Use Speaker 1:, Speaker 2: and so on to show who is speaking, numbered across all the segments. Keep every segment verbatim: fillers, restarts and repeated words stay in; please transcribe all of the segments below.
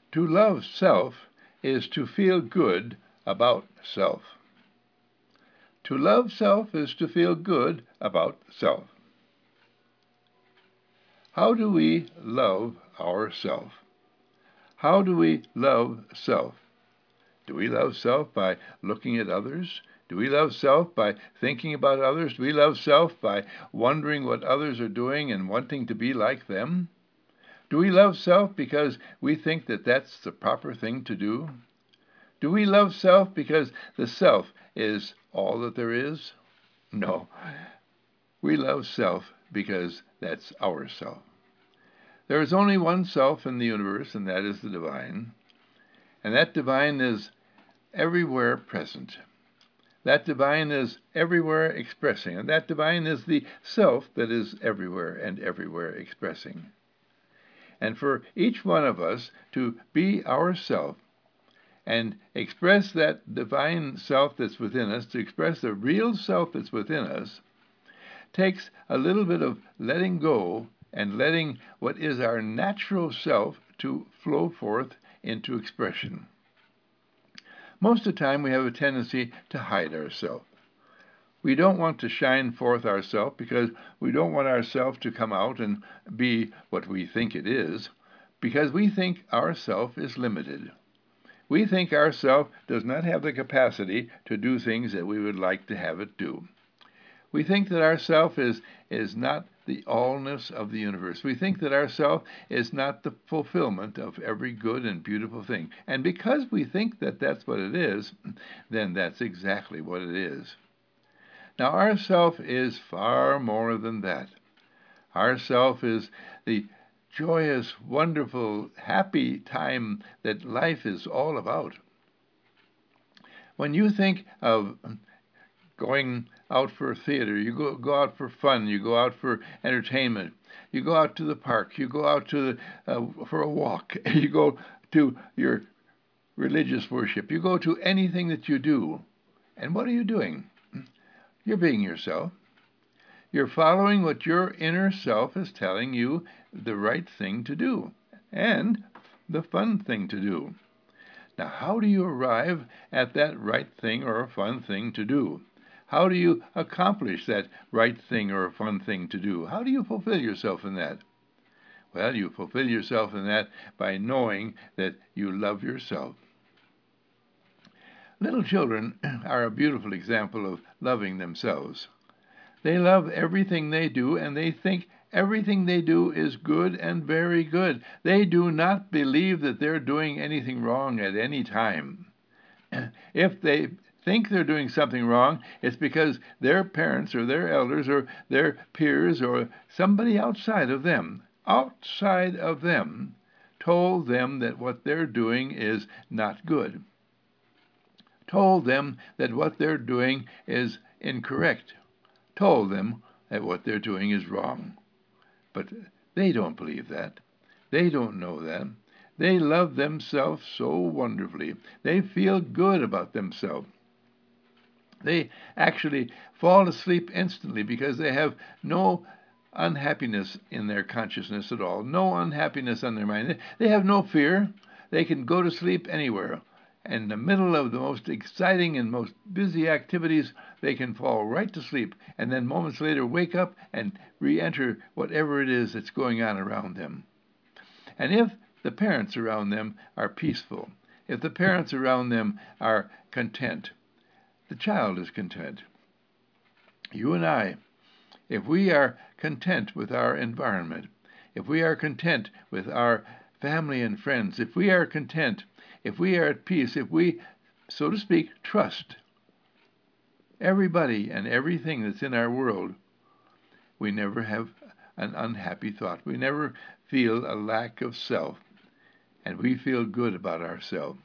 Speaker 1: To love self is to feel good about self. To love self is to feel good about self. How do we love ourself? How do we love self? Do we love self by looking at others? Do we love self by thinking about others? Do we love self by wondering what others are doing and wanting to be like them? Do we love self because we think that that's the proper thing to do? Do we love self because the self is all that there is? No. We love self because that's our self. There is only one self in the universe, and that is the divine. And that divine is everywhere present. That divine is everywhere expressing. And that divine is the self that is everywhere and everywhere expressing. And for each one of us to be ourself and express that divine self that's within us, to express the real self that's within us, takes a little bit of letting go and letting what is our natural self to flow forth into expression. Most of the time we have a tendency to hide ourselves. We don't want to shine forth ourselves because we don't want ourself to come out and be what we think it is, because we think ourself is limited. We think ourself does not have the capacity to do things that we would like to have it do. We think that ourself is, is not the allness of the universe. We think that ourself is not the fulfillment of every good and beautiful thing. And because we think that that's what it is, then that's exactly what it is. Now, our self is far more than that. Our self is the joyous, wonderful, happy time that life is all about. When you think of going out for theater, you go, go out for fun, you go out for entertainment, you go out to the park, you go out to the, uh, for a walk, you go to your religious worship, you go to anything that you do. And what are you doing? You're being yourself. You're following what your inner self is telling you the right thing to do and the fun thing to do. Now, how do you arrive at that right thing or a fun thing to do? How do you accomplish that right thing or a fun thing to do? How do you fulfill yourself in that? Well, you fulfill yourself in that by knowing that you love yourself. Little children are a beautiful example of loving themselves. They love everything they do, and they think everything they do is good and very good. They do not believe that they're doing anything wrong at any time. If they think they're doing something wrong, it's because their parents or their elders or their peers or somebody outside of them, outside of them, told them that what they're doing is not good. Told them that what they're doing is incorrect. Told them that what they're doing is wrong. But they don't believe that. They don't know that. They love themselves so wonderfully. They feel good about themselves. They actually fall asleep instantly because they have no unhappiness in their consciousness at all, no unhappiness on their mind. They have no fear. They can go to sleep anywhere. In the middle of the most exciting and most busy activities, they can fall right to sleep and then moments later wake up and re-enter whatever it is that's going on around them. And if the parents around them are peaceful, if the parents around them are content, the child is content. You and I, if we are content with our environment, if we are content with our family and friends, if we are content, if we are at peace, if we, so to speak, trust everybody and everything that's in our world, we never have an unhappy thought. We never feel a lack of self, and we feel good about ourselves.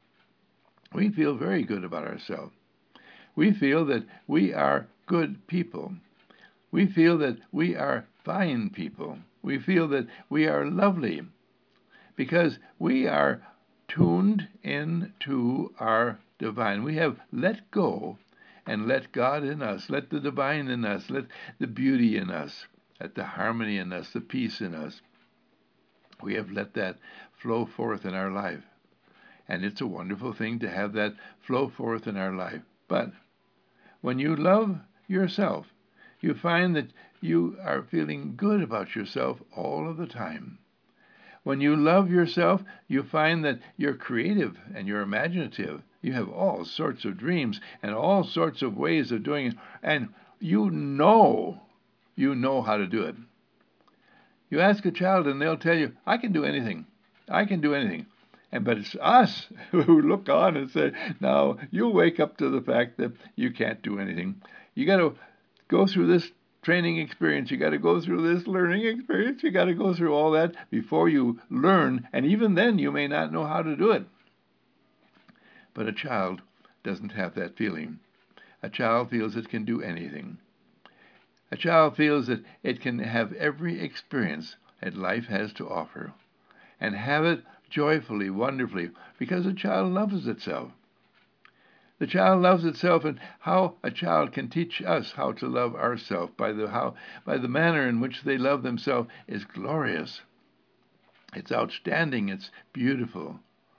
Speaker 1: We feel very good about ourselves. We feel that we are good people. We feel that we are fine people. We feel that we are lovely because we are tuned into our divine. We have let go and let God in us, let the divine in us, let the beauty in us, let the harmony in us, the peace in us. We have let that flow forth in our life. And it's a wonderful thing to have that flow forth in our life. But when you love yourself, you find that you are feeling good about yourself all of the time. When you love yourself, you find that you're creative and you're imaginative. You have all sorts of dreams and all sorts of ways of doing it, and you know, you know how to do it. You ask a child and they'll tell you, I can do anything. I can do anything. And but it's us who look on and say, now you wake up to the fact that you can't do anything. You got to go through this training experience. You got to go through this learning experience. You got to go through all that before you learn. And even then, you may not know how to do it. But a child doesn't have that feeling. A child feels it can do anything. A child feels that it can have every experience that life has to offer and have it joyfully, wonderfully, because a child loves itself. The child loves itself, and how a child can teach us how to love ourselves by the how by the manner in which they love themselves is glorious. It's outstanding. It's beautiful.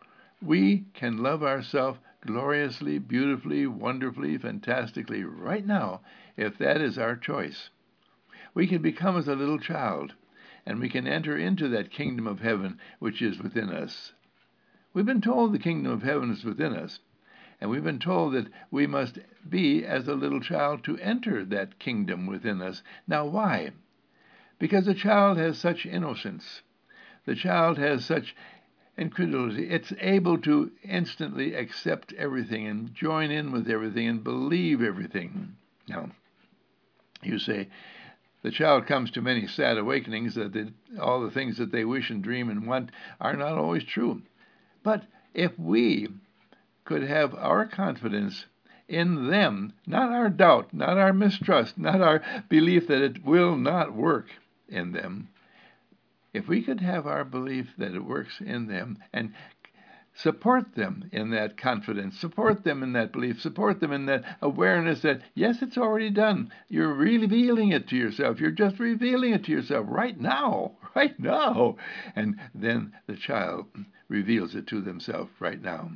Speaker 1: We can love ourselves gloriously, beautifully, wonderfully, fantastically right now if that is our choice. We can become as a little child, and we can enter into that kingdom of heaven which is within us. We've been told the kingdom of heaven is within us, and we've been told that we must be as a little child to enter that kingdom within us. Now, why? Because the child has such innocence. The child has such incredulity. It's able to instantly accept everything and join in with everything and believe everything. Now, you say, the child comes to many sad awakenings that they, all the things that they wish and dream and want are not always true. But if we could have our confidence in them, not our doubt, not our mistrust, not our belief that it will not work in them, if we could have our belief that it works in them and support them in that confidence, support them in that belief, support them in that awareness that, yes, it's already done. You're revealing it to yourself. You're just revealing it to yourself right now, right now. And then the child reveals it to themselves right now.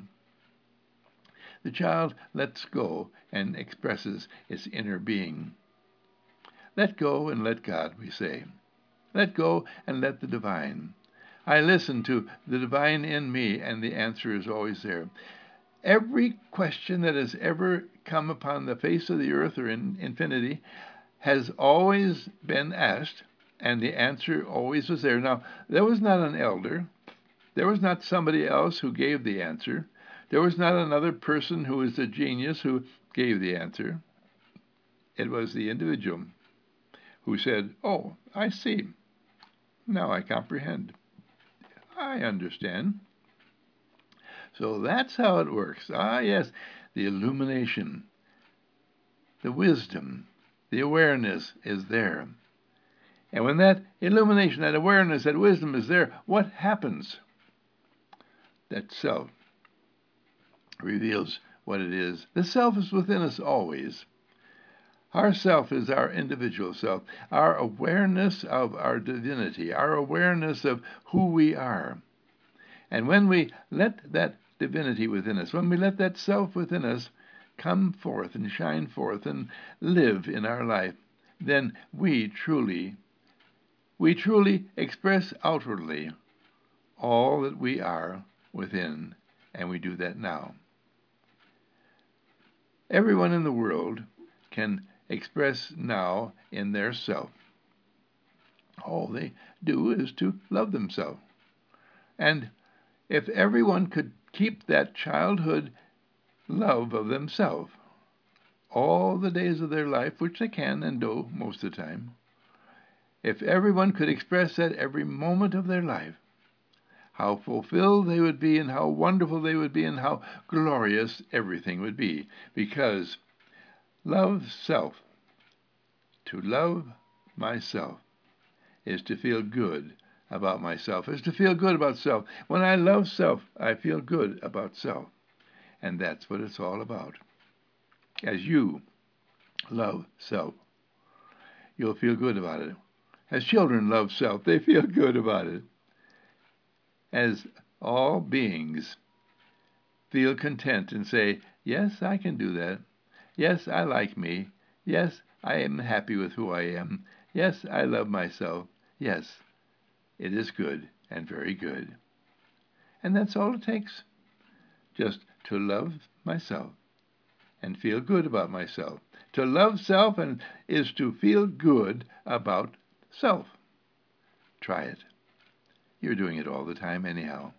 Speaker 1: The child lets go and expresses its inner being. Let go and let God, we say. Let go and let the divine. I listen to the divine in me, and the answer is always there. Every question that has ever come upon the face of the earth or in infinity has always been asked, and the answer always was there. Now, there was not an elder. There was not somebody else who gave the answer. There was not another person who was a genius who gave the answer. It was the individual who said, oh, I see. Now I comprehend. I understand. So that's how it works. Ah, yes, the illumination, the wisdom, the awareness is there. And when that illumination, that awareness, that wisdom is there, what happens? That self reveals what it is. The self is within us always. Our self is our individual self, our awareness of our divinity, our awareness of who we are. And when we let that divinity within us, when we let that self within us come forth and shine forth and live in our life, then we truly, we truly express outwardly all that we are within, and we do that now. Everyone in the world can express now in their self. All they do is to love themselves. And if everyone could keep that childhood love of themselves all the days of their life, which they can and do most of the time, if everyone could express that every moment of their life, how fulfilled they would be and how wonderful they would be and how glorious everything would be. Because love self, to love myself, is to feel good about myself, is to feel good about self. When I love self, I feel good about self. And that's what it's all about. As you love self, you'll feel good about it. As children love self, they feel good about it. as all beings feel content and say, yes, I can do that. Yes, I like me. Yes, I am happy with who I am. Yes, I love myself. Yes, it is good and very good. And that's all it takes, just to love myself and feel good about myself. To love self and is to feel good about self. Try it. You're doing it all the time anyhow.